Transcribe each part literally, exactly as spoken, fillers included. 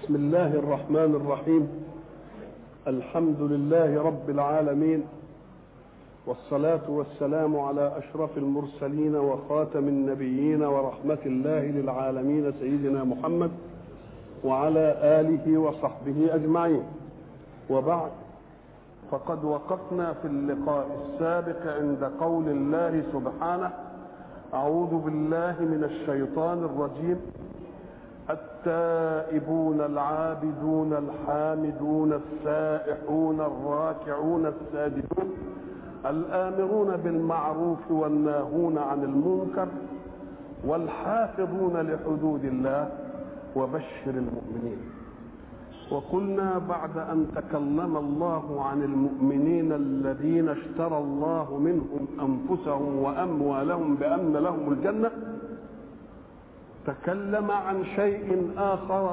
بسم الله الرحمن الرحيم. الحمد لله رب العالمين، والصلاة والسلام على أشرف المرسلين وخاتم النبيين ورحمة الله للعالمين سيدنا محمد وعلى آله وصحبه أجمعين. وبعد، فقد وقفنا في اللقاء السابق عند قول الله سبحانه: أعوذ بالله من الشيطان الرجيم: التائبون العابدون الحامدون السائحون الراكعون الساجدون الآمرون بالمعروف والناهون عن المنكر والحافظون لحدود الله وبشر المؤمنين. وقلنا بعد أن تكلم الله عن المؤمنين الذين اشترى الله منهم أنفسهم وأموالهم بأن لهم الجنة، تكلم عن شيء آخر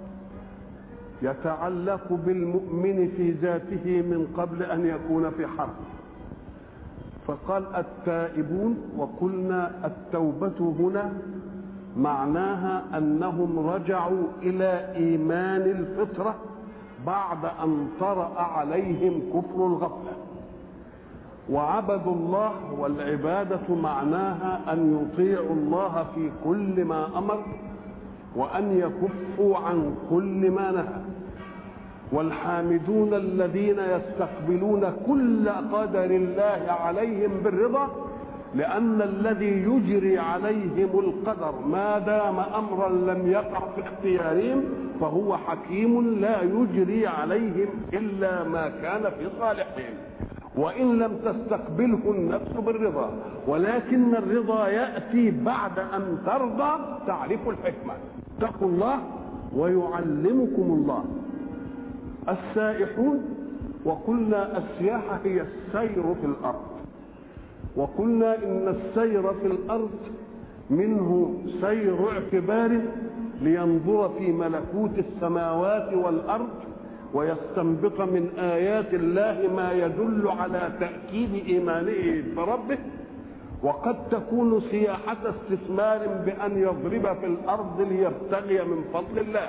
يتعلق بالمؤمن في ذاته من قبل أن يكون في حرب، فقال التائبون. وقلنا التوبة هنا معناها أنهم رجعوا إلى إيمان الفطرة بعد أن طرأ عليهم كفر الغفلة، وعبدوا الله، والعبادة معناها أن يطيعوا الله في كل ما أمر وأن يكفوا عن كل ما نهى. والحامدون الذين يستقبلون كل قدر الله عليهم بالرضا، لأن الذي يجري عليهم القدر ما دام أمرا لم يقع في اختيارهم فهو حكيم لا يجري عليهم إلا ما كان في صالحهم، وإن لم تستقبله النفس بالرضا. ولكن الرضا يأتي بعد أن ترضى تعرف الحكمة. اتقوا الله ويعلمكم الله. السائحون، وقلنا السياحة هي السير في الأرض، وقلنا إن السير في الأرض منه سير اعتبار لينظر في ملكوت السماوات والأرض ويستنبط من آيات الله ما يدل على تأكيد إيمانه بربه، وقد تكون سياحة استثمار بأن يضرب في الأرض ليبتغي من فضل الله.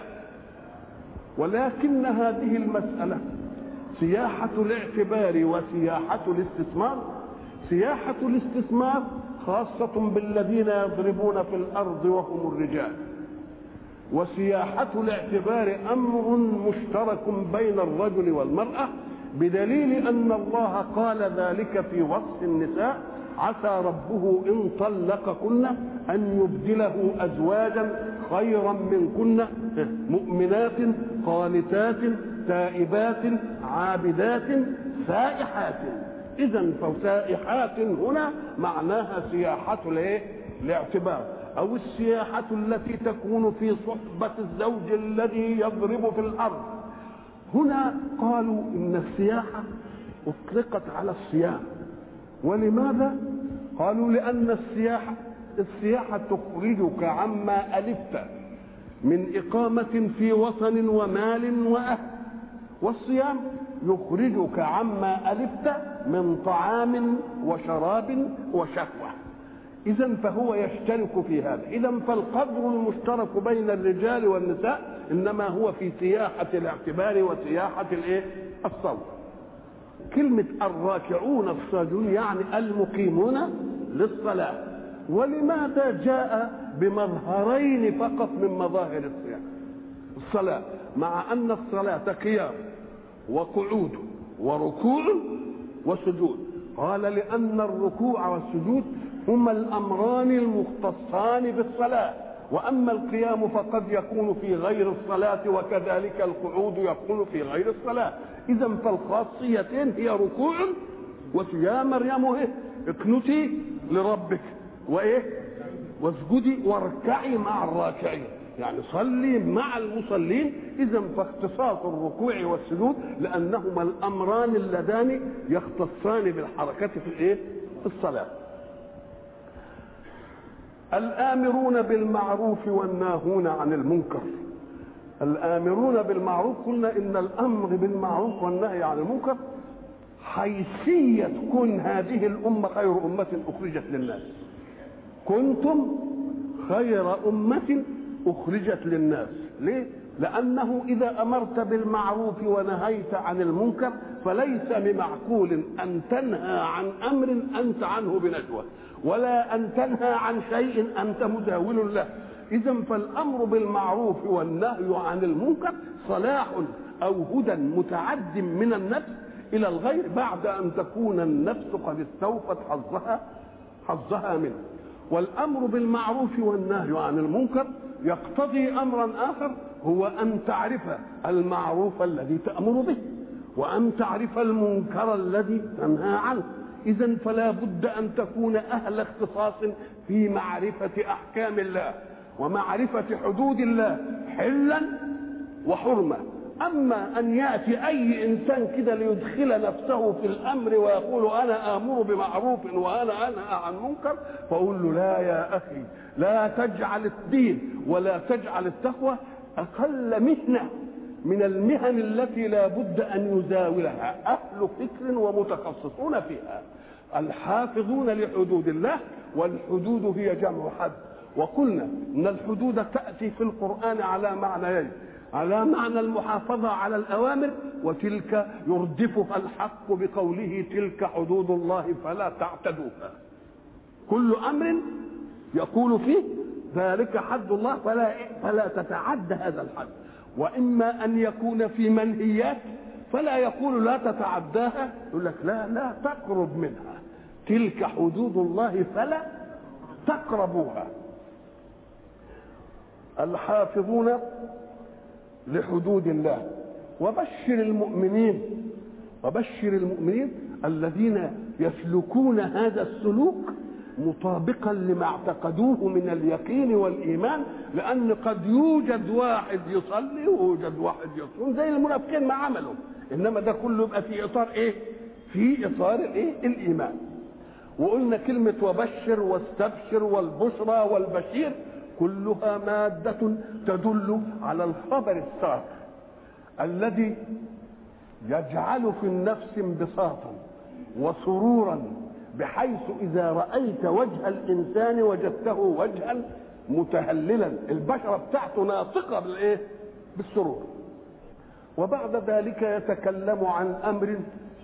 ولكن هذه المسألة سياحة الاعتبار وسياحة الاستثمار، سياحة الاستثمار خاصة بالذين يضربون في الأرض وهم الرجال، وسياحة الاعتبار أمر مشترك بين الرجل والمرأة، بدليل أن الله قال ذلك في وصف النساء: عسى ربه إن طلقكن أن يبدله أزواجا خيرا منكن مؤمنات قانتات تائبات عابدات سائحات. إذن فسائحات هنا معناها سياحة الاعتبار، أو السياحة التي تكون في صحبة الزوج الذي يضرب في الأرض. هنا قالوا إن السياحة أطلقت على الصيام. ولماذا؟ قالوا لأن السياحة السياحة تخرجك عما ألفت من إقامة في وطن ومال وأهل، والصيام يخرجك عما ألفت من طعام وشراب وشهوة. إذن فهو يشترك في هذا. إذن فالقدر المشترك بين الرجال والنساء إنما هو في سياحة الاعتبار وسياحة الإيه؟ الصوم. كلمة الراكعون الساجدون يعني المقيمون للصلاة. ولماذا جاء بمظهرين فقط من مظاهر الصيام؟ الصلاة، مع أن الصلاة قيام وقعود وركوع وسجود. قال لأن الركوع والسجود هما الأمران المختصان بالصلاة، وأما القيام فقد يكون في غير الصلاة، وكذلك القعود يكون في غير الصلاة. إذن فالخاصيتين هي ركوع ويا مريم إيه؟ اقنتي لربك وإيه؟ واسجدي واركعي مع الراكعين، يعني صلي مع المصلين. إذن فاختصاص الركوع والسجود لأنهما الأمران اللذان يختصان بالحركة في الإيه؟ في الصلاة. الآمرون بالمعروف والناهون عن المنكر. الآمرون بالمعروف، قلنا إن الأمر بالمعروف والنهي عن المنكر حيثية كن هذه الأمة خير أمة أخرجت للناس. كنتم خير أمة أخرجت للناس. ليه؟ لأنه إذا أمرت بالمعروف ونهيت عن المنكر فليس بمعقول أن تنهى عن أمر أنت عنه بنجوى، ولا أن تنهى عن شيء أنت مداول له. إذن فالأمر بالمعروف والنهي عن المنكر صلاح أو هدى متعد من النفس إلى الغير بعد أن تكون النفس قد استوفت حظها حظها منه. والأمر بالمعروف والنهي عن المنكر يقتضي أمرا آخر، هو أن تعرف المعروف الذي تأمر به وأن تعرف المنكر الذي تنهى عنه. إذن فلا بد أن تكون أهل اختصاص في معرفة أحكام الله ومعرفة حدود الله حلا وحرمة. أما أن يأتي أي إنسان كده ليدخل نفسه في الأمر ويقول أنا آمر بمعروف وأنا أنهى عن منكر، فأقول له لا يا أخي، لا تجعل الدين ولا تجعل التقوى أقل مهنة من المهن التي لا بد أن يزاولها أهل فكر ومتخصصون فيها، الحافظون لحدود الله. والحدود هي جمع حد، وقلنا ان الحدود تأتي في القرآن على معنيين، على معنى المحافظة على الأوامر، وتلك يردفها الحق بقوله تلك حدود الله فلا تعتدوها. كل أمر يقول فيه ذلك حد الله فلا فلا تتعد هذا الحد. وإما أن يكون في منهيات فلا يقول لا تتعداها، يقول لك لا لا تقرب منها، تلك حدود الله فلا تقربوها. الحافظون لحدود الله. وبشر المؤمنين وبشر المؤمنين الذين يسلكون هذا السلوك مطابقا لما اعتقدوه من اليقين والإيمان، لأن قد يوجد واحد يصلي ويوجد واحد يصوم زي المنافقين ما عملوا، إنما ده كله يبقى في إطار إيه؟ في إطار الإيه؟ الإيمان. وقلنا كلمة وبشر واستبشر والبشرى والبشير كلها مادة تدل على الخبر السار الذي يجعل في النفس انبساطا وسرورا، بحيث إذا رأيت وجه الإنسان وجدته وجها متهللا، البشرة بتاعته ناطقة بالإيه؟ بالسرور. وبعد ذلك يتكلم عن أمر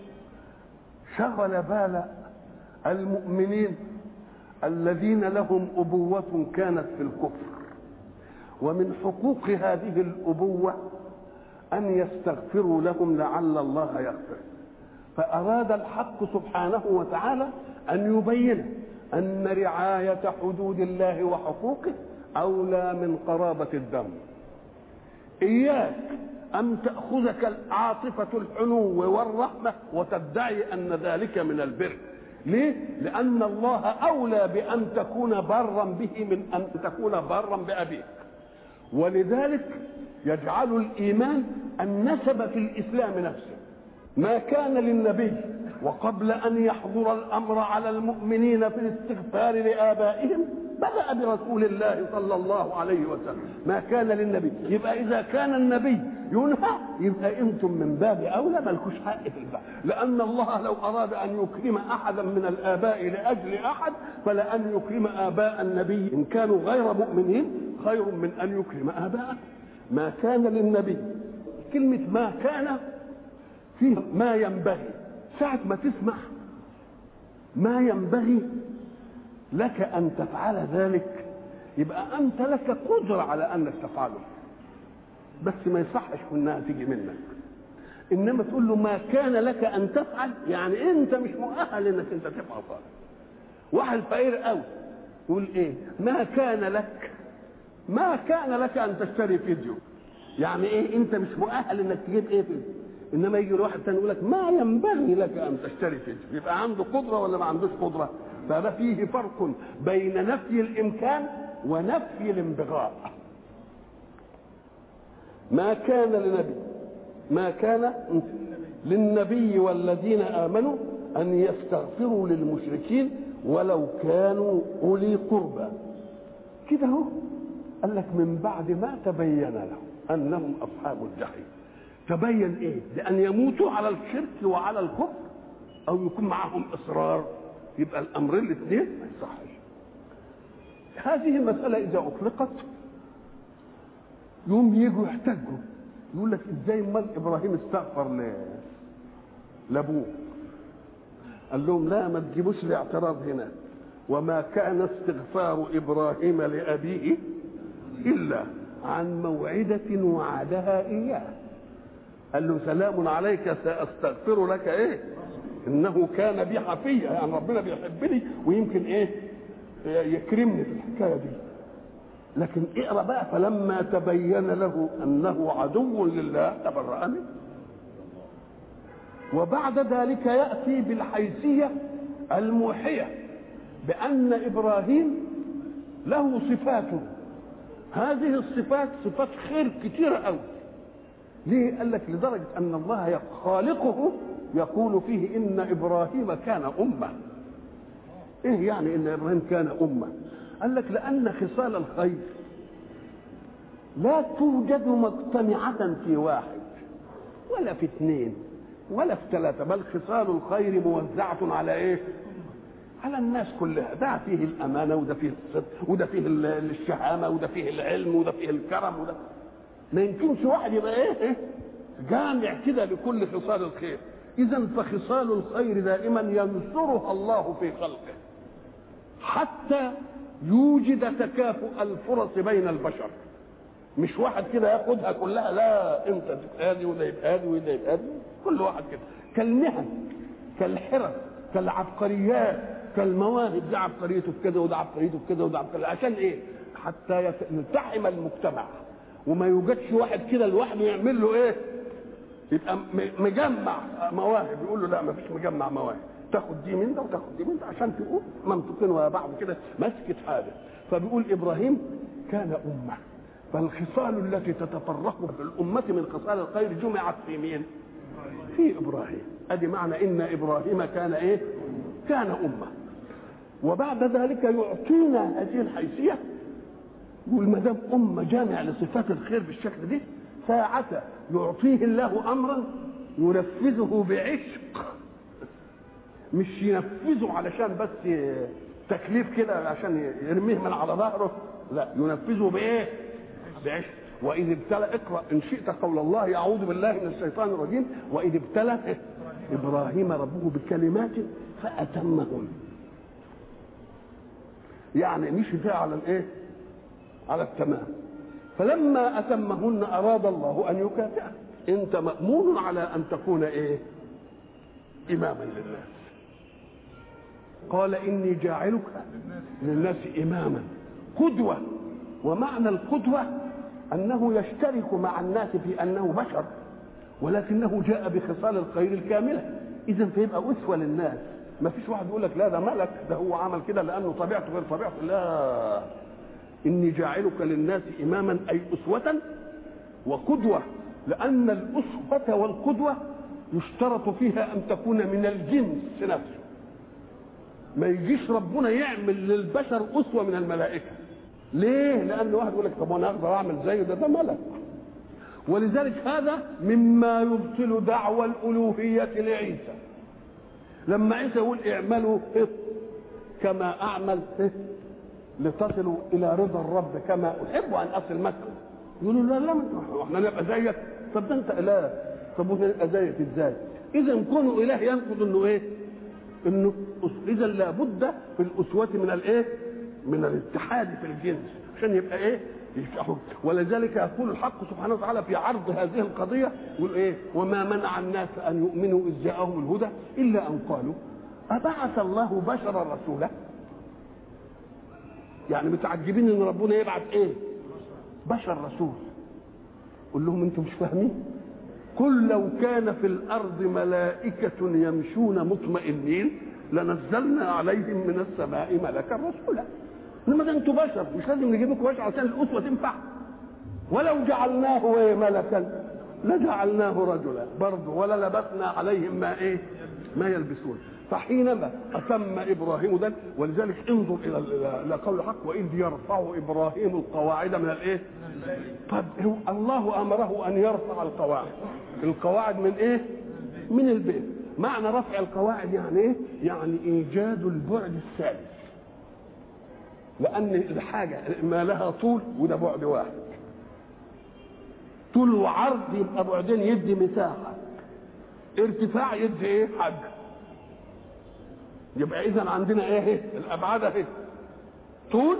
شغل بال المؤمنين الذين لهم أبوة كانت في الكفر، ومن حقوق هذه الأبوة أن يستغفروا لهم لعل الله يغفر. فأراد الحق سبحانه وتعالى أن يبين أن رعاية حدود الله وحقوقه أولى من قرابة الدم. إياك أن تأخذك العاطفة الحنو والرحمة وتدعي أن ذلك من البر. ليه؟ لأن الله أولى بأن تكون برا به من أن تكون برا بأبيك. ولذلك يجعل الإيمان النسب في الإسلام نفسه. ما كان للنبي وقبل أن يحضر الأمر على المؤمنين في الاستغفار لآبائهم بدأ برسول الله صلى الله عليه وسلم. ما كان للنبي، يبقى إذا كان النبي ينهى يبقى أنتم من باب أولى مالكوش حق في الباب، لأن الله لو أراد أن يكرم أحدا من الآباء لأجل أحد فلأن يكرم آباء النبي إن كانوا غير مؤمنين خير من أن يكرم آباءه. ما كان للنبي، كلمة ما كان فيه ما ينبغي. ساعة ما تسمع ما ينبغي لك أن تفعل ذلك يبقى أنت لك قدرة على أنك تفعله، بس ما يصحش انها تيجي منك. انما تقول له ما كان لك ان تفعل، يعني انت مش مؤهل انك انت تفعل صالح. واحد فقير قوي يقول ايه؟ ما كان لك ما كان لك ان تشتري فيديو، يعني ايه؟ انت مش مؤهل انك تجيب ايه فيديو. انما يجي واحد ثاني يقول لك ما ينبغي لك ان تشتري فيديو، يبقى عنده قدره ولا ما عندوش قدره؟ فده فيه فرق بين نفي الامكان ونفي الانبغاء. ما كان لنبي ما كان للنبي والذين آمنوا أن يستغفروا للمشركين ولو كانوا أولي قربى. كده هو قال لك من بعد ما تبين لهم أنهم أصحاب الجحيم. تبين إيه؟ لأن يموتوا على الشرك وعلى الكفر أو يكون معهم إصرار، يبقى الأمرين الاثنين ما يصحش. هذه المسألة إذا أطلقت يوم يجوا يحتجوا يقول لك ازاي امال ابراهيم استغفر لابوه؟ قال لهم لا ما تجيبوش الاعتراض هنا، وما كان استغفار ابراهيم لابيه الا عن موعدة وعدها اياه. قال له سلام عليك ساستغفر لك ايه انه كان بي حفيا، يعني ربنا بيحبني ويمكن ايه يكرمني في الحكايه دي. لكن اقرا بقى فلما تبين له انه عدو لله تبرأ منه. وبعد ذلك ياتي بالحيثيه الموحيه بان ابراهيم له صفاته، هذه الصفات صفات خير كتيره قوي. ليه؟ قال لك لدرجه ان الله خالقه يقول فيه ان ابراهيم كان امه. ايه يعني ان ابراهيم كان امه؟ قال لك لان خصال الخير لا توجد مجتمعه في واحد ولا في اثنين ولا في ثلاثه، بل خصال الخير موزعه على ايه؟ على الناس كلها. ده فيه الامانه وده فيه الصدق وده فيه الشهامه وده فيه العلم وده فيه الكرم وده. ما يمكنش واحد يبقى ايه جامع كده لكل خصال الخير. اذا فخصال الخير دائما ينصرها الله في خلقه حتى يوجد تكافؤ الفرص بين البشر. مش واحد كده ياخدها كلها، لا انت تبقى هذه وده يبقى هذه وده يبقى هذه، كل واحد كده. كالمهن كالحرف كالعبقريات كالمواهب، ده عبقريته في كده وده عبقريته في كده وده عبقريته، عشان ايه؟ حتى يلتحم المجتمع وما يوجدش واحد كده لوحده يعمل له ايه؟ يبقى مجمع مواهب. يقول له لا ما فيش مجمع مواهب، تاخد دي من ده وتاخد دي من ده عشان تقول منطقين ويا بعض كده مسكت حاجه. فبيقول ابراهيم كان امه، فالخصال التي تتفرق في الامه من خصال الخير جمعت في مين؟ في ابراهيم. ادي معنى ان ابراهيم كان ايه؟ كان امه. وبعد ذلك يعطينا هذه الحيثيه، يقول ما دام امه جامع لصفات الخير بالشكل ده، ساعة يعطيه الله امرا ينفذه بعشق، مش ينفذه علشان بس تكليف كده عشان يرميه من على ظهره، لا ينفذه بايه؟ بعشق. واذ ابتلى، اقرا ان شئت قول الله اعوذ بالله من الشيطان الرجيم، واذ ابتلى ابراهيم ربه بكلمات فاتمهن. يعني مشي فيها على الايه؟ على التمام. فلما اتمهن اراد الله ان يكافئه. انت مامون على ان تكون ايه؟ اماما للناس. قال اني جاعلك للناس اماما قدوه. ومعنى القدوه انه يشترك مع الناس في انه بشر ولكنه جاء بخصال الخير الكامله. اذا فيبقى اسوه للناس. ما فيش واحد يقول لك لا ده ملك، ده هو عمل كده لانه طبيعته غير طبيعته. لا، اني جاعلك للناس اماما اي اسوه وقدوه. لان الاسوه والقدوه يشترط فيها ان تكون من الجنس نفسه. ما يجيش ربنا يعمل للبشر اسوه من الملائكه. ليه؟ لان واحد يقول لك طب انا اقدر اعمل زيه، ده ده ملك. ولذلك هذا مما يبطل دعوى الالوهيه لعيسى. لما عيسى يقول اعملوا كما اعمل لتصلوا الى رضا الرب كما احب ان اصل مكه، يقولوا لا لا احنا نبقى زيك. طب ده انت اله، طب نبقى زيك ازاي؟ اذا كونه اله ينقض انه ايه؟ انه اذا لابد في الاسوه من الايه؟ من الاتحاد في الجنس عشان يبقى ايه؟ يفتحوا. ولذلك يقول الحق سبحانه وتعالى في عرض هذه القضيه يقول ايه؟ وما منع الناس ان يؤمنوا اذ جاءهم الهدى الا ان قالوا ابعث الله بشرا رسولا. يعني متعجبين ان ربنا يبعث ايه؟ بشر رسول. قول لهم انتم مش فاهمين؟ قل لو كان في الارض ملائكه يمشون مطمئنين لنزلنا عليهم من السماء ملكا رسولا. انما ده انتم بشر، مش لازم نجيب لكم بشر عشان الاسوه تنفع. ولو جعلناه ايه ملكا لجعلناه رجلا برضه ولا لبسنا عليهم ما ايه؟ ما يلبسون. فحينما اتم ابراهيم ده، ولذلك انظر الى الى قول الحق واذ يرفع ابراهيم القواعد من الايه؟ طب هو الله امره ان يرفع القواعد. القواعد من ايه؟ من البيت. معنى رفع القواعد يعني ايه؟ يعني ايجاد البعد الثالث. لان الحاجه ما لها طول وده بعد واحد، طول وعرض يبقى بعدين يدي مساحه، ارتفاع يدي ايه؟ حجم. يبقى اذا عندنا ايه؟ الابعاد اهي، طول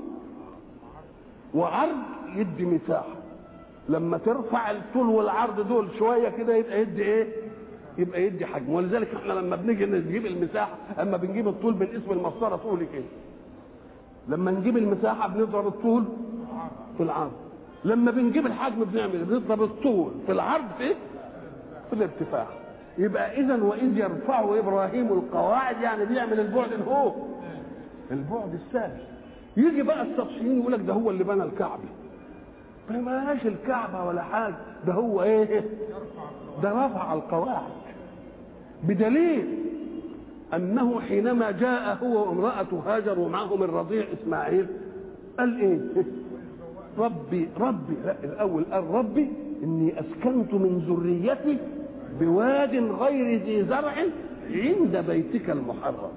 وعرض يدي مساحه. لما ترفع الطول والعرض دول شويه كده يبقى يدي ايه؟ يبقى يدي حجم. ولذلك احنا لما بنيجي نجيب المساحه، اما بنجيب الطول بنقسم المسطره طولي كده، لما نجيب المساحه بنضرب الطول في العرض، لما بنجيب الحجم بنعمل بنضرب الطول في العرض في في الارتفاع. يبقى اذا واذ يرفع ابراهيم القواعد يعني بيعمل البعد هو البعد الثالث. يجي بقى السطحيين يقول لك ده هو اللي بنى الكعبه، ما بناش الكعبه ولا حاجه، ده هو ايه؟ ده رفع القواعد، بدليل انه حينما جاء هو وامراته هاجر ومعهم الرضيع اسماعيل قال ايه؟ ربي ربي لا الاول قال ربي اني اسكنت من ذريتي بواد غير ذي زرع عند بيتك المحرم.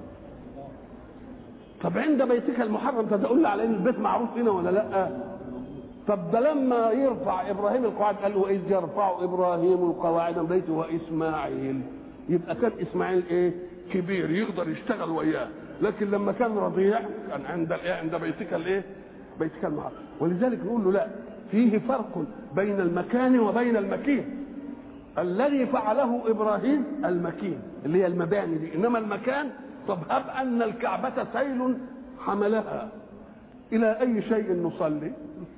طب عند بيتك المحرم تقول لي على ان البيت معروف هنا ولا لا؟ طب ده لما يرفع ابراهيم القواعد قال له اذ يرفع ابراهيم القواعد من بيته واسماعيل، يبقى كان اسماعيل ايه؟ كبير يقدر يشتغل وياه، لكن لما كان رضيع كان عند الايه؟ عند بيتك الايه؟ بيتك المحرم. ولذلك نقول له لا، فيه فرق بين المكان وبين المكين. الذي فعله ابراهيم المكين اللي هي المباني دي، انما المكان طب هب ان الكعبة سيل حملها الى اي شيء نصلي؟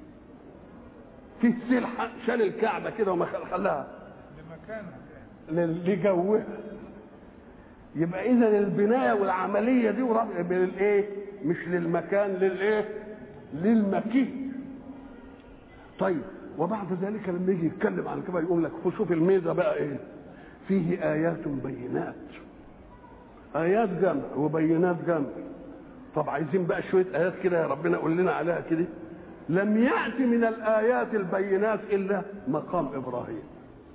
في سيل شال الكعبة كده وما خلاها لمكانها لجوها. يبقى اذا البنايه والعمليه دي بالايه؟ مش للمكان، للايه؟ للمكين. طيب وبعد ذلك لما يجي يتكلم عن كده يقول لك شوف الميزه بقى ايه؟ فيه ايات بينات، ايات جمع وبينات جمع. طب عايزين بقى شويه ايات كده يا ربنا قول لنا عليها كده. لم يأتي من الآيات البينات إلا مقام إبراهيم،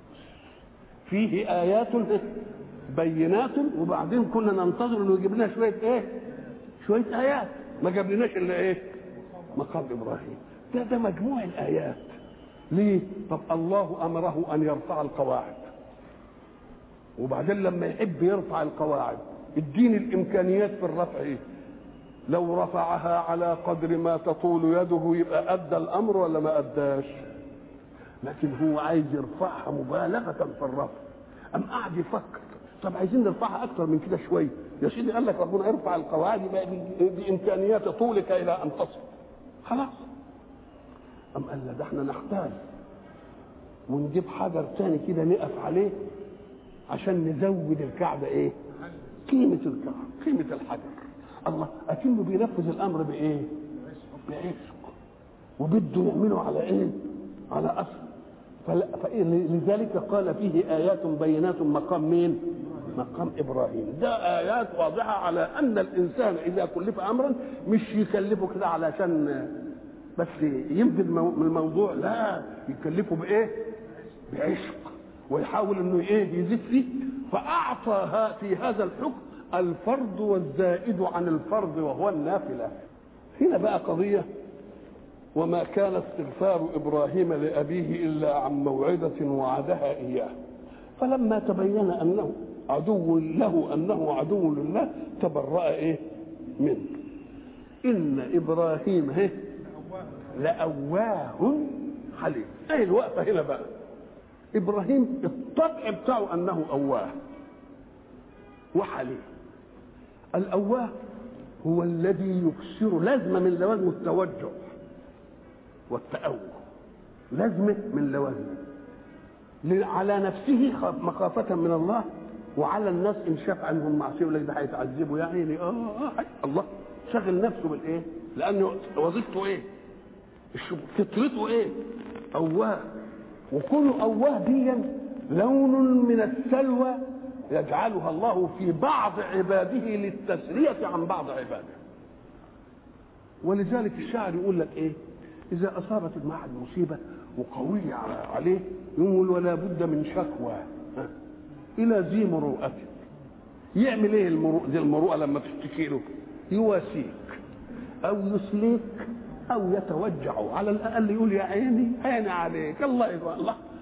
فيه آيات بينات، وبعدين كنا ننتظر إنه يجيب لنا شوية إيه؟ شوية آيات، ما جاب لناش إلا إيه؟ مقام إبراهيم. ده ده مجموع الآيات. ليه؟ طب الله أمره أن يرفع القواعد، وبعدين لما يحب يرفع القواعد اديني الإمكانيات في الرفع إيه؟ لو رفعها على قدر ما تطول يده يبقى أدى الأمر ولا ما أداش؟ لكن هو عايز يرفعها مبالغة في الرفع، أم قاعد يفكر طب عايزين نرفعها أكتر من كده شوية يا سيدي. قال لك ربنا ارفع القواعد يبقى بإمكانيات طولك إلى أن تصل، خلاص. أم قال لا ده احنا نحتاج ونجيب حجر ثاني كده نقف عليه عشان نزود الكعبة إيه؟ قيمة الكعبة، قيمة الحجر. الله اكنه بينفذ الامر بايه؟ بعشق، وبده يعمله على ايه؟ على اصل. فلذلك قال فيه ايات بينات مقام مين؟ مقام ابراهيم. ده ايات واضحه على ان الانسان اذا كلف امرا مش يكلفه كده علشان بس ينفذ الموضوع، لا يكلفه بايه؟ بعشق، ويحاول انه ايه؟ يزيد فيه. فاعطى في هذا الحكم الفرض والزائد عن الفرض وهو النافلة. هنا بقى قضية وما كان استغفار إبراهيم لأبيه إلا عن موعدة وعدها إياه، فلما تبين أنه عدو له أنه عدو لله تبرأ إيه منه. إن إبراهيم هي لأواه حليم. أي الوقفة هنا بقى إبراهيم الطبع بتاعه أنه أواه وحليم. الأواه هو الذي يكسر لازمة من لوازم التوجع والتأوه، لازمة من لوازم على نفسه مخافة من الله، وعلى الناس إن شاف عنهم معصية يقول لك ده هيتعذبوا يا عيني. آه آه الله شغل نفسه بالإيه؟ لأنه وظيفته إيه؟ فطرته إيه؟ أواه. وكل أواه دي لون من السلوى يجعلها الله في بعض عباده للتسرية عن بعض عباده. ولذلك الشاعر يقول لك ايه؟ اذا اصابت المعهد مصيبه وقويه عليه يقول ولا بد من شكوى الى ذي مروءه. يعمل ايه المروءه؟ ذي المروءه لما تشتكي له يواسيك او يسليك او يتوجع، على الاقل يقول يا عيني عيني عليك الله يبقى الله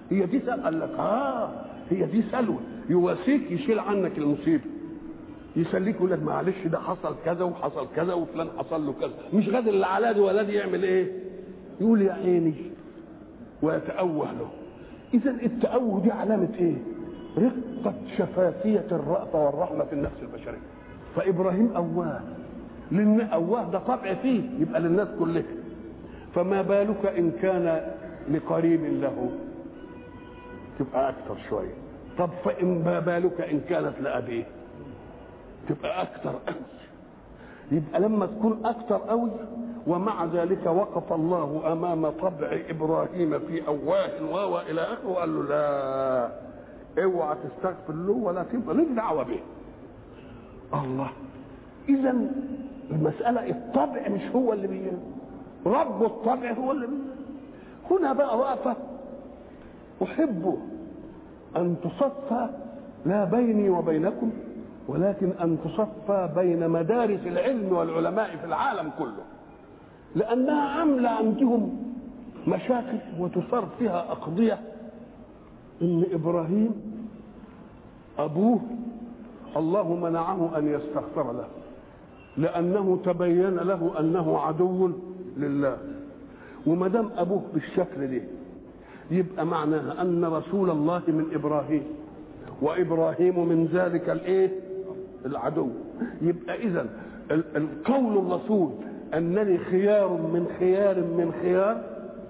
هي دي سلوى. قال لك اه هي دي سلوى، يواسيك، يشيل عنك المصيبه، يسليك، يقول لك معلش ده حصل كذا وحصل كذا وفلان حصل له كذا، مش غادر اللي على دي ولا دي يعمل ايه؟ يقول يا عيني ويتأوه له. اذا التأوه دي علامه ايه؟ رقه شفافيه الرأفه والرحمه في النفس البشريه. فابراهيم اواه، لان اواه ده طبع فيه، يبقى للناس كلها، فما بالك ان كان لقريب له تبقى اكثر شويه. طب فما بالك ان كانت لابيه تبقى اكثر قوي. يبقى لما تكون اكثر قوي، ومع ذلك وقف الله امام طبع ابراهيم في اواه و الى اخره وقال له لا اوعى تستغفر له ولا تبقى لك دعوه به. الله، اذا المساله الطبع مش هو اللي بيه، رب الطبع هو اللي بيه. هنا بقى وقفه احب ان تصفى لا بيني وبينكم، ولكن ان تصفى بين مدارس العلم والعلماء في العالم كله، لانها عامله عندهم مشاكل وتصار فيها اقضيه. ان ابراهيم ابوه الله منعه ان يستغفر له، لانه تبين له انه عدو لله. وما دام ابوه بالشكل ده يبقى معناها ان رسول الله من ابراهيم، وابراهيم من ذلك الايه؟ العدو. يبقى اذا القول الرسول انني خيار من خيار من خيار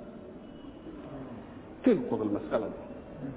تنقض المساله دي.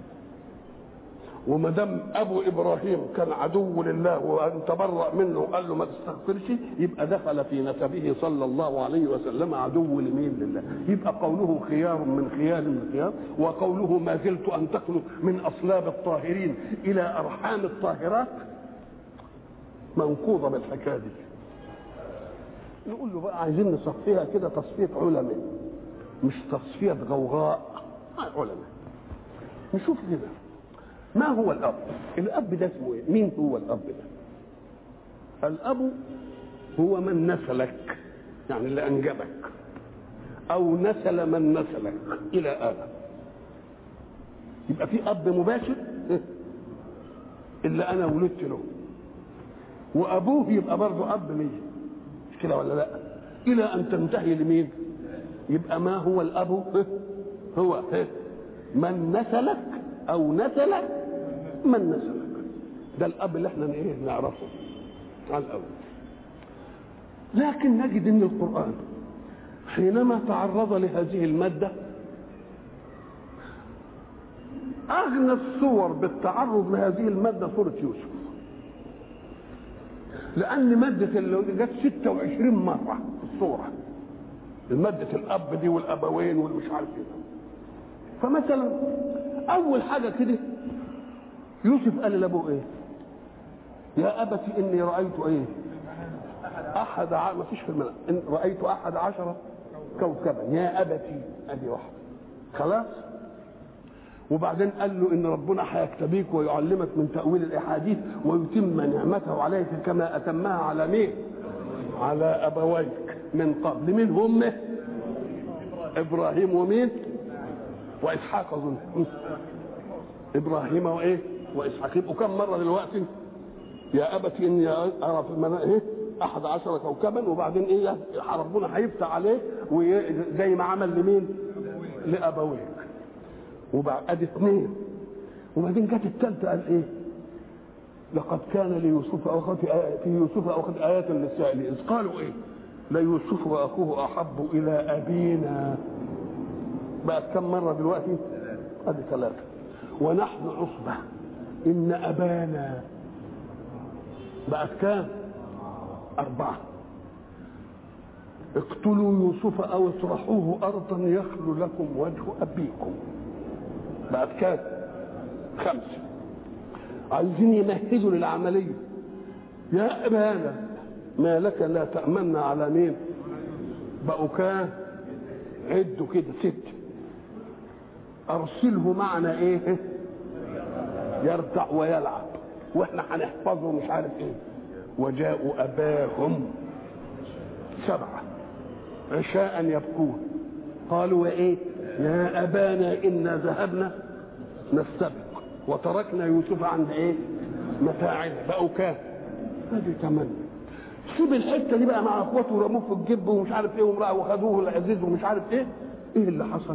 وما دام ابو ابراهيم كان عدو لله وان تبرأ منه وقال له ما تستغفرش، يبقى دخل في نسبه صلى الله عليه وسلم عدو لمين؟ لله. يبقى قوله خيار من خيار من خيار، وقوله ما زلت انتقل من اصلاب الطاهرين الى ارحام الطاهرات منقوضه بالحكايه دي. نقول له بقى عايزين نصفيها كده تصفيه علماء، مش تصفيه غوغاء. علماء نشوف كده ما هو الاب. الاب ده اسمه ايه؟ مين هو الاب ده؟ الاب هو من نسلك، يعني اللي انجبك، او نسل من نسلك الى ادم. يبقى في اب مباشر اللي انا ولدت له، وابوه يبقى برضه اب لي، مش كده ولا لا؟ الى ان تنتهي لمين؟ يبقى ما هو الاب؟ هو من نسلك او نسلك من نسلك. ده الاب اللي احنا ايه نعرفه على الاول. لكن نجد ان القران حينما تعرض لهذه الماده اغنى الصور بالتعرض لهذه الماده سوره يوسف، لان ماده اللي جت ستة وعشرين مره في الصوره، الماده الاب دي والابوين والمش عارف ايه. فمثلا اول حاجه كده يوسف قال لابوه ايه؟ يا ابت اني رايت ايه؟ احد ع... ما فيش في المنام، إن رايت احد عشر كوكبا يا ابتي، ادي واحده خلاص. وبعدين قال له ان ربنا هيكتبيك ويعلمك من تاويل الاحاديث ويتم نعمته عليك كما اتمها على مين؟ على ابويك من قبل. مين هم؟ ابراهيم ومين؟ واسحاق. اظن ابراهيم وايه؟ واسحاق. يبقوا كم مره دلوقتي؟ يا ابتي اني ارى في المنام ايه؟ احد عشر كوكبا. وبعدين ايه؟ ربنا هيفتح عليه زي ما عمل لمين؟ لابويك. وبعد ادي اثنين. وبعدين جت الثالثه قال ايه؟ لقد كان ليوسف اخذ في يوسف اخذ ايات للسائل اذ قالوا ايه؟ ليوسف واخوه احب الى ابينا. بقت كم مره دلوقتي؟ ادي ثلاثه. ونحن عصبه ان ابانا. بقت كام؟ اربعه. اقتلوا يوسف او اطرحوه ارضا يخلو لكم وجه ابيكم. بقت كام؟ خمسه. عايزين يمهدوا للعمليه. يا ابانا ما لك لا تأمنا على مين؟ بقوا كام؟ عدوا كده ست. ارسله معنا ايه؟ يرتع ويلعب واحنا هنحفظه مش عارف ايه. وجاءوا اباهم سبعه عشاء يبكون قالوا ايه؟ يا ابانا انا ذهبنا نستبق وتركنا يوسف عند ايه متاعنا بقوا كام هذه تمنى سيب الحته دي بقى مع اخواته ورموه في الجب ومش عارف ايه ومرأة وخدوه العزيز ومش عارف ايه ايه اللي حصل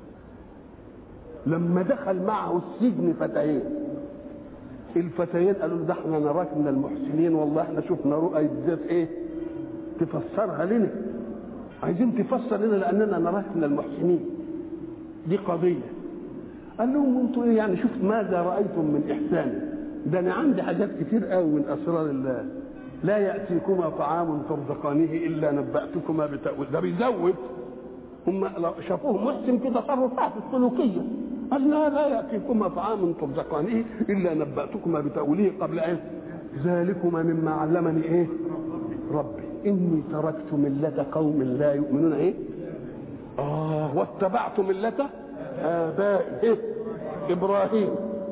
لما دخل معه السجن فتيين الفتيين قالوا له ده احنا نراك من المحسنين والله احنا شفنا رؤى ذات ايه تفسرها لنا عايزين تفسر لنا لاننا نراك من المحسنين دي قضيه قال لهم انتوا ايه يعني شفت ماذا رايتم من احسان ده انا عندي حاجات كتير قوي من اسرار الله لا ياتيكما طعام ترزقانه الا نباتكما بتاويل ده بيزود هم شافوه محسن في تصرفات السلوكيه قال لا لا ياتيكما طعام ترزقانه الا نباتكما بتاويله قبل ان ذلكما مما علمني ايه ربي اني تركت مله قوم لا يؤمنون ايه اه واتبعت مله ابائي إيه؟ ابراهيم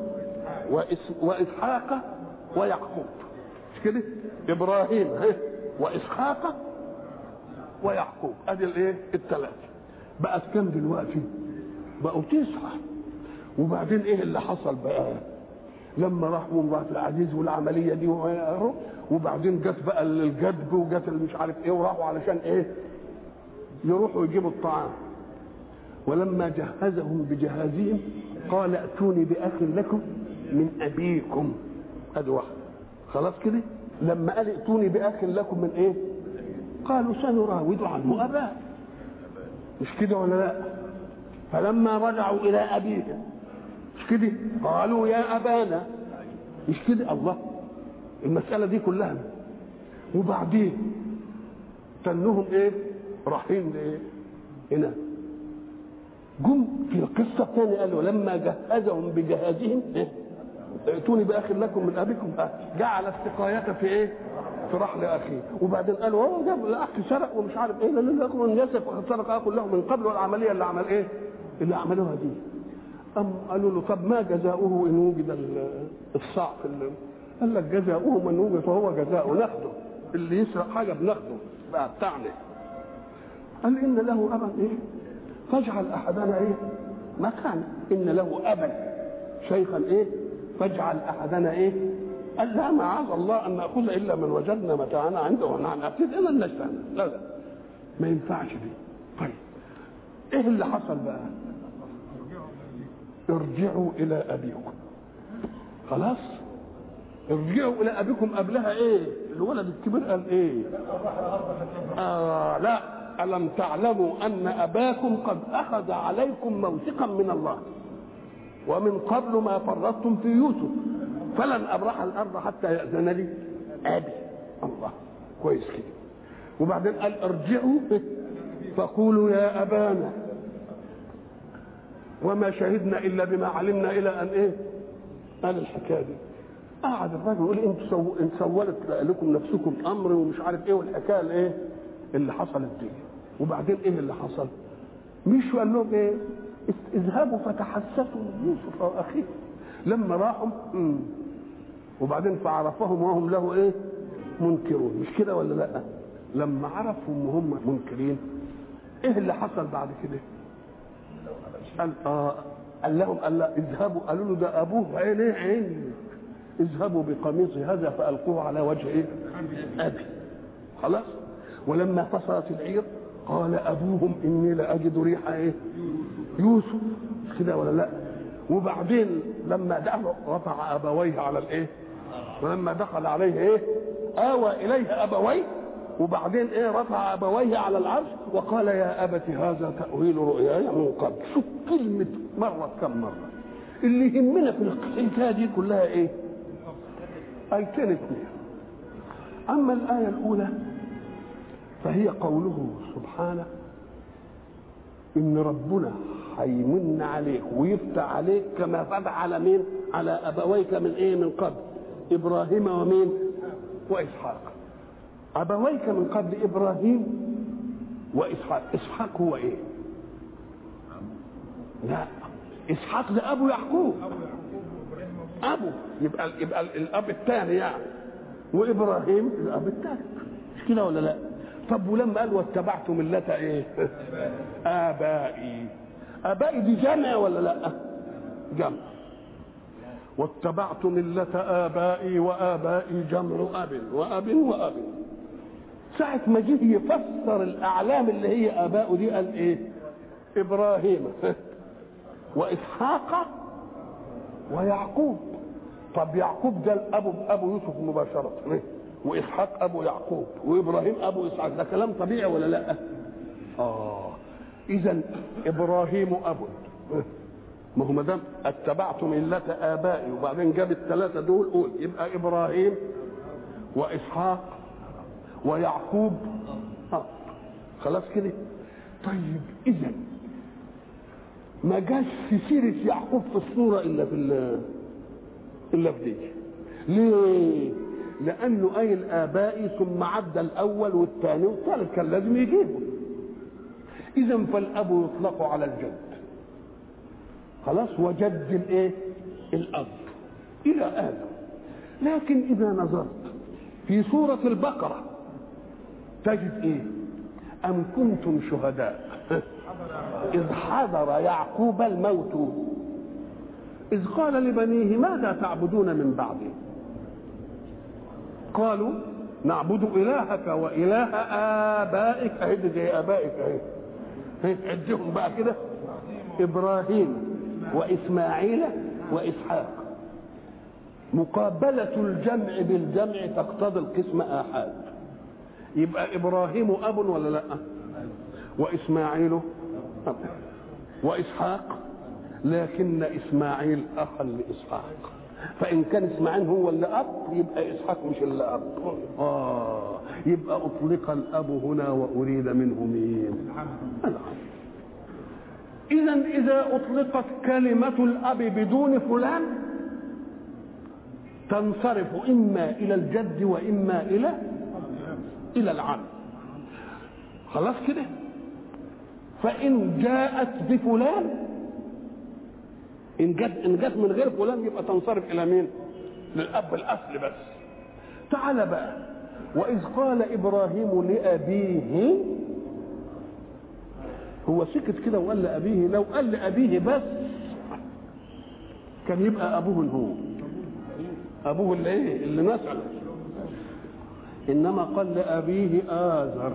واسحاق ويعقوب مش كده ابراهيم إيه؟ واسحاق ويعقوب ادي الايه الثلاثه بقت كام دلوقتي بقوا تسعه وبعدين ايه اللي حصل بقى لما راحوا امراه العزيز والعمليه دي وبعدين جت بقى الجدب وجت مش عارف ايه وراحوا علشان ايه يروحوا يجيبوا الطعام ولما جهزهم بجهازهم قال ائتوني باخ لكم من ابيكم ادي واحد خلاص كده لما قال ائتوني باخ لكم من ايه قالوا سنراود عنه اباه مش كده ولا لا فلما رجعوا الى ابيهم مش كده قالوا يا ابانا مش كده الله المساله دي كلها وبعدين تنهم ايه رايحين لايه هنا جم في القصه الثانيه قالوا لما جهزهم بجهازهم ايه ائتوني باخ لكم من ابيكم جعل السقايه في ايه في رحل اخيه وبعدين قالوا هو جاب الاخ سرق ومش عارف ايه لان الاخ من يسرق وقد سرق اخ له من قبل والعمليه اللي عمل ايه اللي عملوها دي أم قالوا له طب ما جزاؤه ان وجد الصعق اللي قال لك جزاؤه من وجد فهو جزاؤه ناخده اللي يسرق حاجه بناخده بقى بتاعنا قال ان له ابا ايه فاجعل احدنا ايه مكان ان له ابا شيخا ايه فاجعل احدنا ايه قال لا معاذ الله ان ناخذ الا من وجدنا متاعنا عنده ونحن اكيد انا نستنى لا لا ما ينفعش دي طيب ايه اللي حصل بقى ارجعوا الى ابيكم خلاص ارجعوا الى ابيكم قبلها ايه الولد الكبير قال ايه آه لا الم تعلموا ان اباكم قد اخذ عليكم موثقا من الله ومن قبل ما فرطتم في يوسف فلن ابرح الارض حتى ياذن لي ابي الله كويس كده وبعدين قال ارجعوا فقولوا يا ابانا وما شهدنا الا بما علمنا الى ان ايه قال الحكايه دي قعد الراجل يقول انتوا سو... انت سولت لكم نفسكم امر ومش عارف ايه والحكايه الايه اللي حصلت دي وبعدين ايه اللي حصل مش قال لهم ايه اذهبوا فتحسسوا من يوسف واخيه لما راحوا مم. وبعدين فعرفهم وهم له ايه منكرون مش كده ولا لا لما عرفهم وهم منكرين ايه اللي حصل بعد كده قال اه قال لهم قال لا اذهبوا قالوا له ده ابوه عينيه عين اذهبوا بقميصي هذا فالقوه على وجه ايه ابي خلاص ولما فصلت العير قال ابوهم اني لاجد ريح ايه يوسف كده ولا لا وبعدين لما دخل رفع ابويه على الايه ولما دخل عليه ايه اوى اليه ابويه وبعدين ايه رفع ابويه على العرش وقال يا ابت هذا تاويل رؤياي من قبل شوف كلمه مره كم مره اللي يهمنا في الحكايه دي كلها ايه ايتين اثنين اما الايه الاولى فهي قوله سبحانه ان ربنا هيمن عليك ويفتح عليك كما فتح على مين على ابويك من ايه من قبل ابراهيم ومين واسحاق ابويك من قبل ابراهيم واسحاق اسحاق هو ايه لا اسحاق ده ابو يعقوب ابو يبقى يبقى الاب الثاني يعني وابراهيم الاب الثالث مش كده ولا لا طب ولما قال واتبعت مله ايه ابائي ابائي دي جمع ولا لا جمع واتبعت ملة آبائي وآبائي جمع أب وأب وأب. ساعة ما جه يفسر الأعلام اللي هي آباؤه دي قال إيه؟ إبراهيم وإسحاق ويعقوب. طب يعقوب ده الأب أبو يوسف مباشرة، وإسحاق أبو يعقوب، وإبراهيم أبو إسحاق. ده كلام طبيعي ولا لأ؟ آه إذا إبراهيم أب، ما هو ما دام اتبعت ملة آبائي وبعدين جاب الثلاثة دول قول يبقى إبراهيم وإسحاق ويعقوب. آه خلاص كده. طيب إذا ما جاش في سيرة يعقوب في الصورة إلا في إلا في دي. ليه؟ لأنه قايل آبائي ثم عدى الأول والثاني والثالث كان لازم يجيبه. إذا فالأب يطلق على الجد، خلاص، وجد الايه؟ الاب الى ادم. لكن اذا نظرت في سوره البقره تجد ايه؟ ام كنتم شهداء اذ حضر يعقوب الموت اذ قال لبنيه ماذا تعبدون من بعدي؟ قالوا نعبد الهك واله ابائك. اهي زي ابائك اهي، عدهم بقى كده: ابراهيم وإسماعيل وإسحاق. مقابلة الجمع بالجمع تقتضي القسم آحاد. يبقى إبراهيم أب ولا لا؟ وإسماعيل أب وإسحاق، لكن إسماعيل أخا لإسحاق، فإن كان إسماعيل هو اللي أب يبقى إسحاق مش اللي أب. آه يبقى أطلق الأب هنا وأريد منه مين؟ العم. إذا إذا أطلقت كلمة الأب بدون فلان تنصرف إما إلى الجد وإما إلى إلى العم. خلاص كده. فإن جاءت بفلان، إن جت إن جت من غير فلان يبقى تنصرف إلى مين؟ للأب الأصل بس. تعال بقى: وإذ قال إبراهيم لأبيه، هو سكت كده وقال لأبيه. لو قال لأبيه بس كان يبقى أبوه هو أبوه اللي إيه؟ اللي نسأله. إنما قال لأبيه آزر.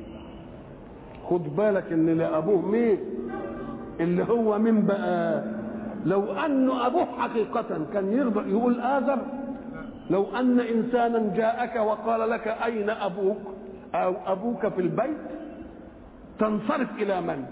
خد بالك إن لأبوه مين؟ اللي هو من بقى؟ لو أنه أبوه حقيقة كان يرضى يقول آزر. لو أن إنسانا جاءك وقال لك أين أبوك أو أبوك في البيت تنصرف إلى من؟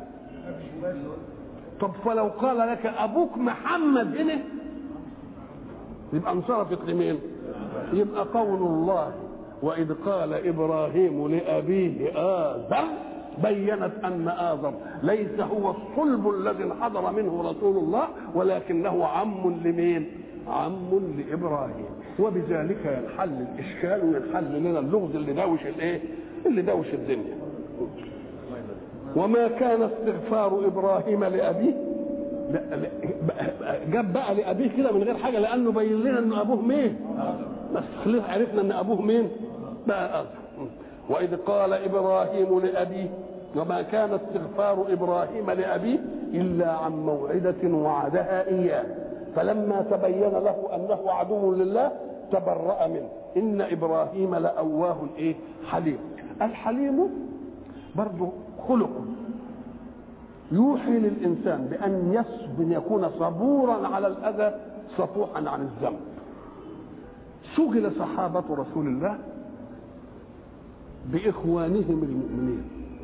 طب فلو قال لك أبوك محمد هنا يبقى انصرفت لمين؟ يبقى قول الله وإذ قال إبراهيم لأبيه آزر بينت أن آزر ليس هو الصلب الذي انحدر منه رسول الله، ولكنه عم لمين؟ عم لإبراهيم. وبذلك ينحل الإشكال وينحل لنا اللغز اللي داوش الإيه؟ اللي داوش الدنيا. وما كان استغفار إبراهيم لأبيه، جاب بقى لأبيه كده من غير حاجة لأنه بين لنا أن أبوه مين؟ بس خلينا عرفنا أن أبوه مين؟ بقى آزر. وإذ قال إبراهيم لأبيه وما كان استغفار إبراهيم لأبيه إلا عن موعدة وعدها إياه فلما تبين له أنه عدو لله تبرأ منه إن إبراهيم لأواه إيه؟ حليم. الحليم برضه خلق يوحي للإنسان بأن يصب أن يكون صبورا على الأذى صفوحا عن الذنب. شغل صحابة رسول الله بإخوانهم المؤمنين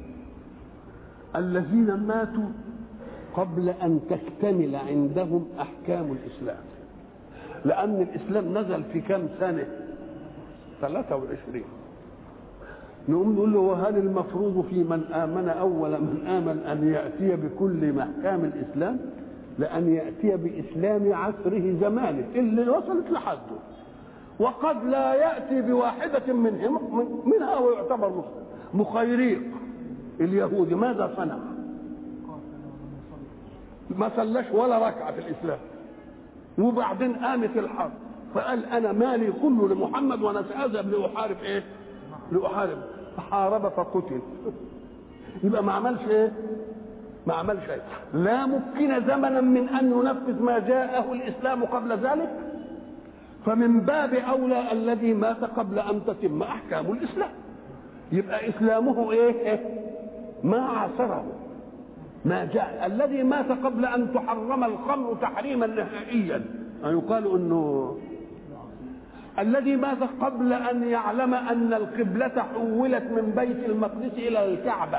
الذين ماتوا قبل أن تكتمل عندهم أحكام الإسلام، لأن الإسلام نزل في كم سنة؟ ثلاثة وعشرين. نقوم نقول له وهل المفروض في من آمن أول من آمن أن يأتي بكل محكام الإسلام؟ لأن يأتي بإسلام عصره زمانه اللي وصلت لحده، وقد لا يأتي بواحدة منهم منها ويعتبر مسلم. مخيريق اليهودي ماذا صنع؟ ما صلاش ولا ركعة في الإسلام، وبعدين قامت الحرب فقال أنا مالي كله لمحمد وأنا سأذهب لأحارب إيه؟ لأحارب. فحارب فقتل. يبقى ما عملش إيه؟ ما عمل شيء. لا ممكن زمنا من ان ينفذ ما جاءه الاسلام قبل ذلك، فمن باب اولى الذي مات قبل ان تتم احكام الاسلام. يبقى اسلامه ايه؟ ما عاصره، ما جاء. الذي مات قبل ان تحرم الخمر تحريما نهائيا يقال انه الذي مات قبل ان يعلم ان القبلة حولت من بيت المقدس الى الكعبة.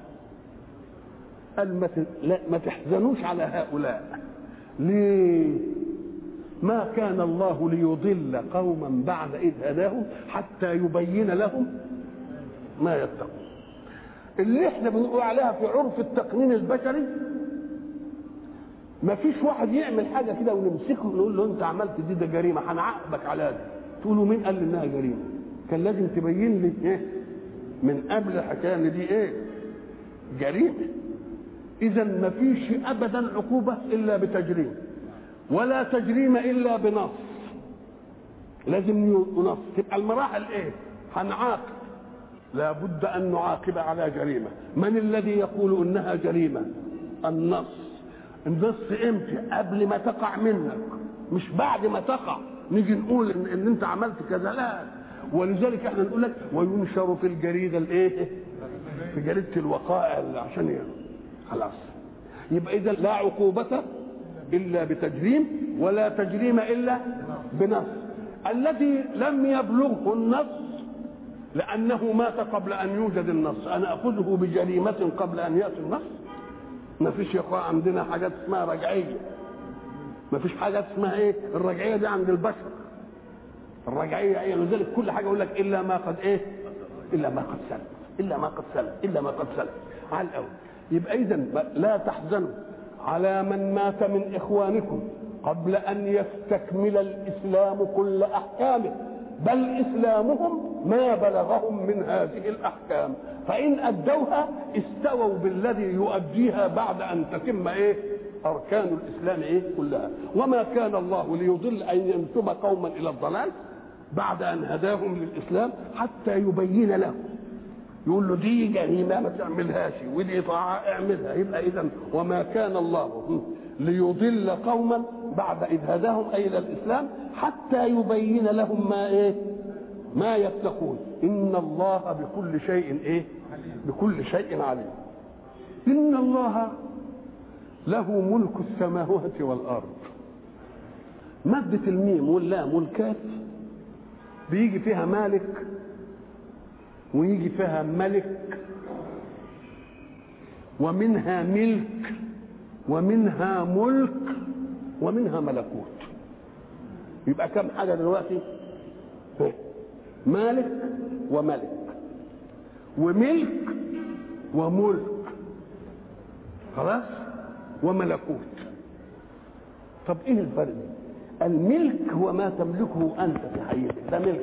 قال ما تحزنوش على هؤلاء. ليه؟ ما كان الله ليضل قوما بعد إذ هداهم حتى يبين لهم ما يتقون. اللي احنا بنقول عليها في عرف التقنين البشري، ما فيش واحد يعمل حاجة كده ونمسكه ونقول له انت عملت دي ده جريمة هنعاقبك على دي. تقول له مين قال لي انها جريمة؟ كان لازم تبين لي ايه من قبل الحكاية ان دي ايه؟ جريمة. اذا ما فيش ابدا عقوبة الا بتجريم، ولا تجريم الا بنص. لازم نص. تبقى المراحل ايه؟ هنعاقب، لابد ان نعاقب على جريمة. من الذي يقول انها جريمة؟ النص. النص امتى؟ قبل ما تقع منك، مش بعد ما تقع نيجي نقول ان, إن انت عملت كذا. لا. ولذلك احنا نقول لك وينشر في الجريدة الايه؟ في جريدة الوقائع عشان يعني خلاص. يبقى اذا لا عقوبة الا بتجريم، ولا تجريم الا بنص. الذي لم يبلغه النص لانه مات قبل ان يوجد النص، انا اخذه بجريمة قبل ان ياتي النص؟ ما فيش يا اخوان عندنا حاجات اسمها رجعية. ما فيش حاجات اسمها ايه؟ الرجعية دي عند البشر. الرجعية ايه؟ لذلك كل حاجة يقول لك الا ما قد ايه؟ الا ما قد سلم، الا ما قد سلم، الا ما قد سلم على الاول. يبقى اذا لا تحزنوا على من مات من اخوانكم قبل ان يستكمل الاسلام كل احكامه، بل اسلامهم ما بلغهم من هذه الاحكام، فان ادوها استووا بالذي يؤديها بعد ان تتم ايه؟ اركان الاسلام ايه؟ كلها. وما كان الله ليضل ان ينسب قوما الى الضلال بعد ان هداهم للاسلام حتى يبين لهم. يقول له دي جريمه ما تعملهاش، ودي طاعه اعملها. يبقى اذا وما كان الله ليضل قوما بعد اذ هداهم اي الى الاسلام حتى يبين لهم ما ايه؟ ما يتقون. ان الله بكل شيء ايه؟ بكل شيء عليم. ان الله له ملك السماوات والارض. مادة الميم واللام والكاف بيجي فيها مالك ويجي فيها ملك، ومنها ملك ومنها ملك ومنها ملكوت. يبقى كم حاجة دلوقتي؟ مالك وملك وملك وملك، خلاص، وملكوت. طب ايه الفرق؟ الملك هو ما تملكه انت في حياتك، ده ملك.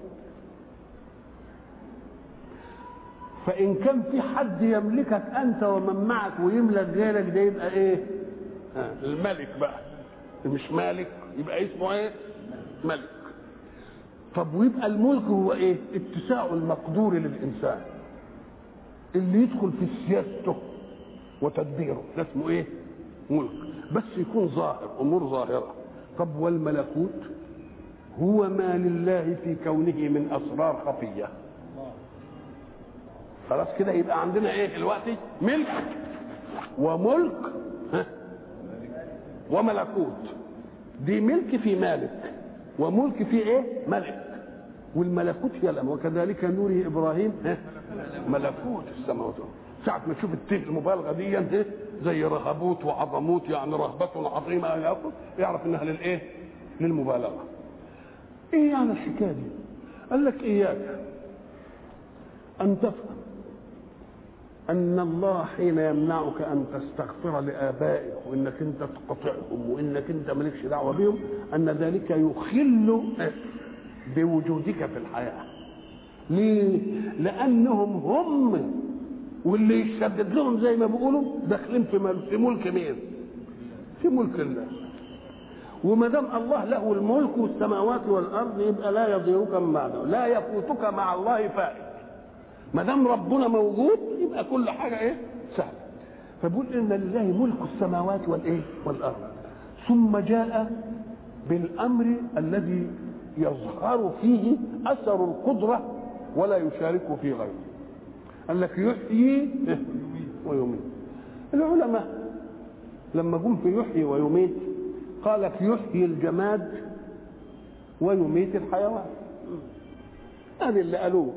فان كان في حد يملكك انت ومن معك ويملك غيرك، ده يبقى ايه؟ آه الملك بقى. مش مالك يبقى اسمه ايه؟ ملك. طب ويبقى الملك هو ايه؟ اتساع المقدور للانسان اللي يدخل في سياسته وتدبيره، ده اسمه ايه؟ ملك. بس يكون ظاهر، امور ظاهره. طب والملكوت هو ما لله في كونه من اسرار خفيه. خلاص كده يبقى عندنا ايه دلوقتي؟ ملك وملك ها وملكوت. دي ملك في مالك، وملك في ايه؟ ملك. والملكوت هي الامر. وكذلك نوري ابراهيم ها ملكوت السماوات. ساعة ما تشوف التيه المبالغه دي ها زي رهبوت وعظموت، يعني رهبة عظيمه، يعرف انها للايه؟ للمبالغه. ايه يعني الحكايه دي؟ قال لك اياك ان تفهم ان الله حين يمنعك ان تستغفر لابائك وانك انت تقطعهم وانك انت مالكش دعوه بهم، ان ذلك يخل بوجودك في الحياه. ليه؟ لانهم هم واللي يشدد لهم زي ما بيقولوا داخلين في ملك مين؟ في ملك الله. وما دام الله له الملك والسماوات والارض يبقى لا يضيرك معه، لا يفوتك مع الله فائت. ما دام ربنا موجود يبقى كل حاجه ايه؟ سهله. فبقول ان لله ملك السماوات والايه والارض، ثم جاء بالامر الذي يظهر فيه اثر القدره ولا يشارك فيه غيره. قال لك يحيي ويميت. العلماء لما جم في يحيي ويميت قال لك يحيي الجماد ويميت الحيوان. هذا اللي قالوه.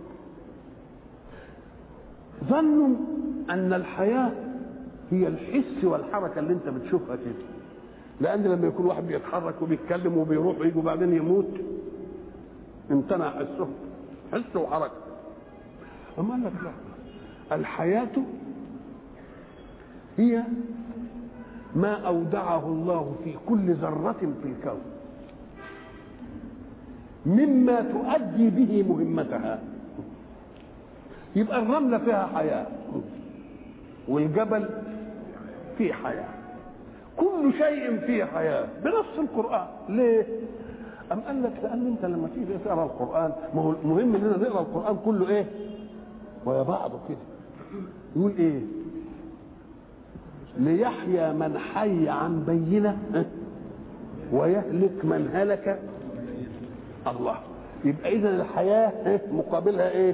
ظنوا ان الحياه هي الحس والحركه اللي انت بتشوفها كده، لان لما يكون واحد بيتحرك وبيتكلم وبيروح ويجي وبعدين يموت امتنع حسه، حس وحركه. اما قال لك لا، الحياه هي ما اودعه الله في كل ذره في الكون مما تؤدي به مهمتها. يبقى الرملة فيها حياة والجبل فيه حياة، كل شيء فيه حياة بنص القرآن. ليه؟ أم قال لك لأن أنت لما تيجي تقرأ القرآن، ما هو مهم إننا نقرأ القرآن كله إيه؟ ويا بعضه كده. يقول إيه؟ ليحيى من حي عن بينة ويهلك من هلك. الله. يبقى إذن الحياة مقابلها إيه؟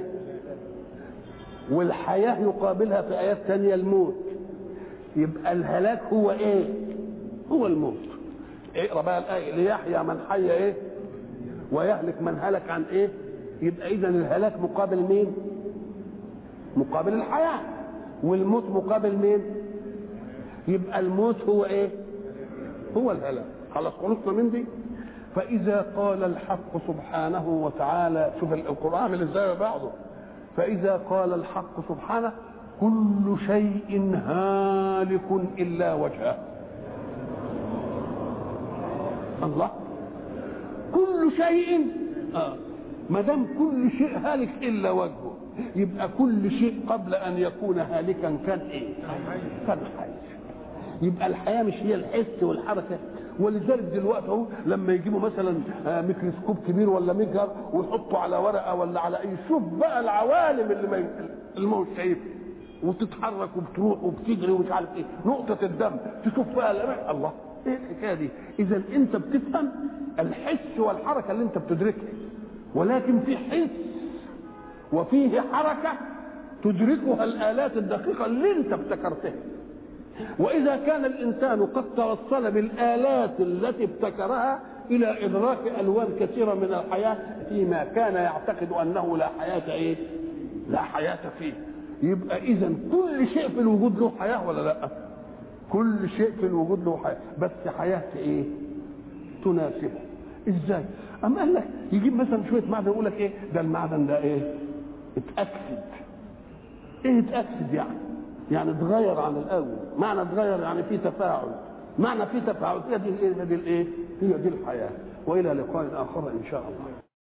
والحياة يقابلها في آيات ثانية الموت. يبقى الهلاك هو إيه؟ هو الموت. اقرأ بقى الآية ليحيى من حي إيه؟ ويهلك من هلك عن إيه؟ يبقى إذن الهلاك مقابل مين؟ مقابل الحياة، والموت مقابل مين؟ يبقى الموت هو إيه؟ هو الهلاك. خلاص خلصنا من دي. فإذا قال الحق سبحانه وتعالى، شوف القرآن من ازاي بعضه، فإذا قال الحق سبحانه كل شيء هالك إلا وجهه. الله. كل شيء آه. ما دام كل شيء هالك إلا وجهه، يبقى كل شيء قبل أن يكون هالكا كان إيه؟ كان حي. يبقى الحياة مش هي الحس والحركة. ولذلك دلوقتي اهو لما يجيبوا مثلا ميكروسكوب كبير ولا مجهر ويحطوا على ورقه ولا على اي، شوف بقى العوالم اللي ما اللي ما هو شايف، وتتحرك وبتروح وبتجري ومش عارف ايه، نقطه الدم تشوف بقى. الله، ايه الحكايه دي؟ اذا انت بتفهم الحس والحركه اللي انت بتدركها، ولكن في حس وفيه حركه تدركها الالات الدقيقه اللي انت ابتكرتها. وإذا كان الإنسان قد توصل بالآلات التي ابتكرها إلى إدراك ألوان كثيرة من الحياة فيما كان يعتقد أنه لا حياة إيه؟ لا حياة فيه. يبقى إذا كل شيء في الوجود له حياة ولا لا؟ كل شيء في الوجود له حياة، بس حياة إيه؟ تناسبه. إزاي؟ أما قال لك يجيب مثلا شوية معدن يقول لك إيه؟ ده المعدن ده إيه؟ اتأكسد. إيه اتأكسد يعني؟ يعني اتغير عن الاول. معنى اتغير يعني في تفاعل، معنى في تفاعل. هي دي الايه؟ هي دي الحياه. والى لقاء اخر ان شاء الله.